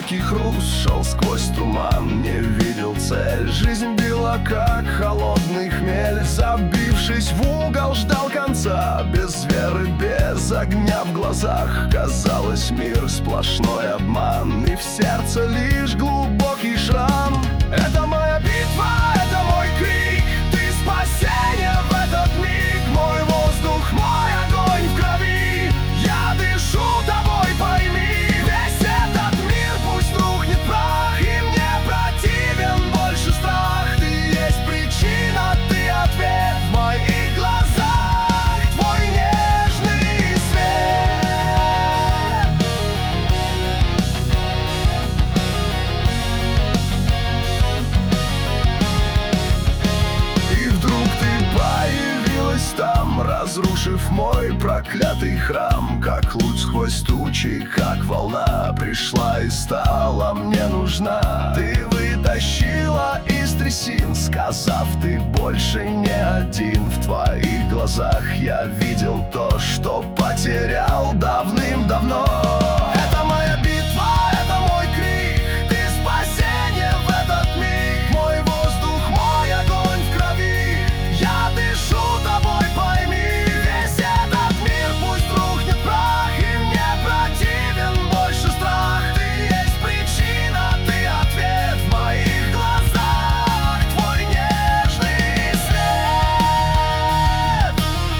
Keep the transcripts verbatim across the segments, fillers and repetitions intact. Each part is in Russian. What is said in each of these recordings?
горький хруст, шел сквозь туман, не видел цель. Жизнь била, как холодный хмель. Забившись в угол, ждал конца. Без веры, без огня в глазах. Казалось, мир сплошной обман, и в сердце лишь глубокий шрам. Это моя битва, это мой крик. Ты спасение в этот миг. Мой воздух, мой огонь в крови. Я дышу тобой, пойми. Весь этот мир пусть рухнет прах, и мне противен больше страх. Ты есть причина, ты ответ в моих глазах. Твой нежный свет. И вдруг ты появилась там, разрушив мой проклятый храм. Как луч сквозь тучи, как волна, пришла и стала мне нужна. Ты вытащила из трясин, сказав, ты больше не один. В твоих глазах я видел то, что потерял давным-давно. Это моя битва, это мой крик. Ты спасение в этот миг. Мой воздух, мой огонь в крови. Я дышу тобой, пойми. Весь этот мир пусть рухнет прах, и мне противен больше страх. Ты есть причина, ты ответ в моих глазах. Твой нежный свет.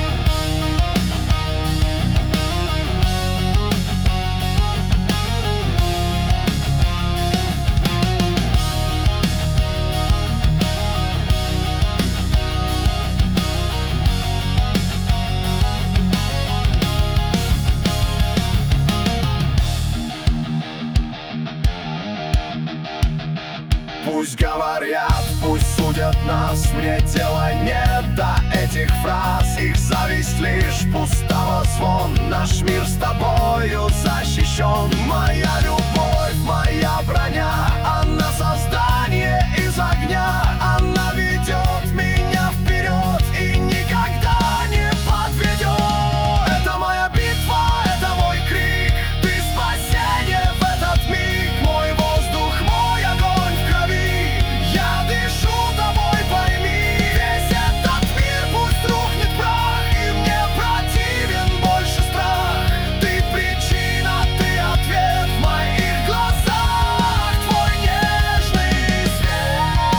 Пусть говорят, пусть судят нас, мне дела нет до этих фраз. Их зависть лишь пустого звон. Наш мир с тобою защищен. Моя любовь, моя броня, она создание из огня. Она ведет меня вперед и никогда не подведет. Это моя битва, это мой крик. Ты спасение в этот миг. Мой воздух, мой огонь в крови. Я дышу тобой, пойми. Весь этот мир пусть рухнет прах, и мне противен больше страх. Ты причина, ты ответ в моих глазах. Твой нежный свет.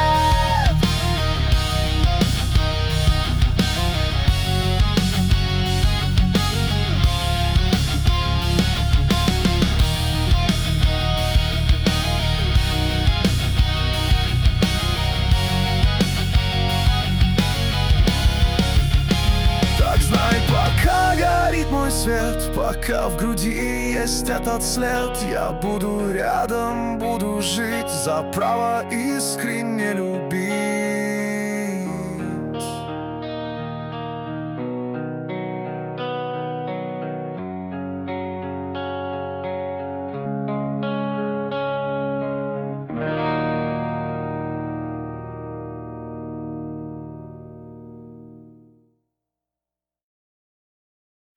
Так знай, пока горит мой свет, пока в груди есть этот след, я буду рядом, буду жить за право искренне любить.